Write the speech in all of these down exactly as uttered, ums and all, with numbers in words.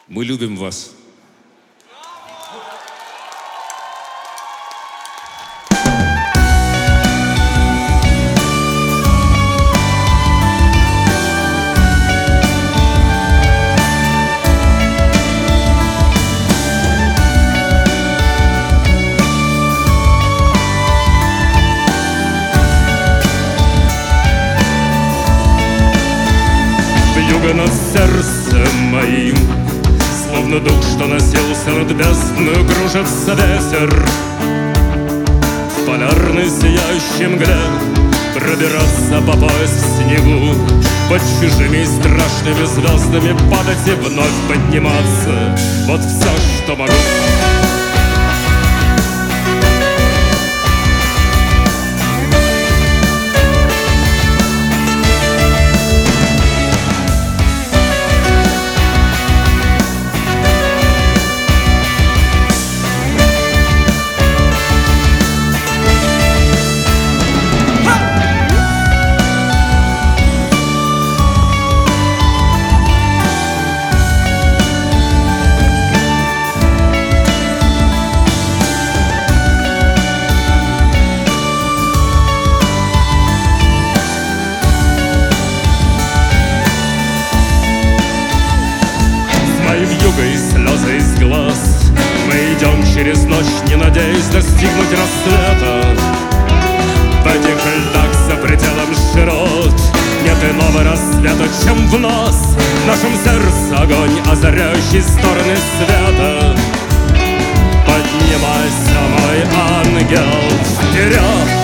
Мы любим вас. Вьюга над сердцем моим, словно дух, что носился над бездною, кружится ветер. В полярной сияющей мгле пробираться по пояс в снегу, под чужими и страшными звездами падать и вновь подниматься. Вот все, что могу. Вьюгой слезы из глаз мы идем через ночь, не надеясь достигнуть рассвета. В этих льдах за пределом широт нет иного рассвета, чем в нас. В нашем сердце огонь, озаряющий стороны света. Поднимайся, мой ангел, вперед!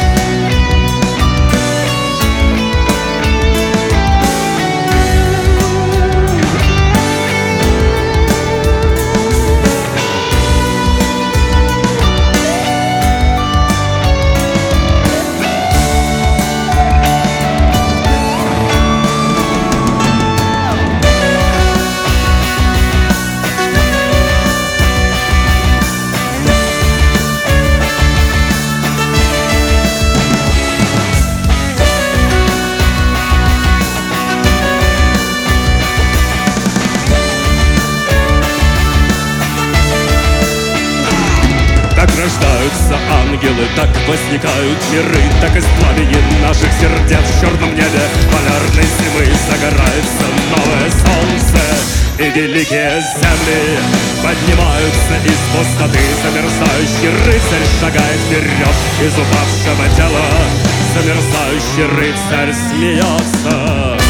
Так рождаются ангелы, так возникают миры, так из пламени наших сердец в черном небе полярной зимы загорается новое солнце. И великие земли поднимаются из пустоты. Замерзающий рыцарь шагает вперед из упавшего тела. Замерзающий рыцарь смеется.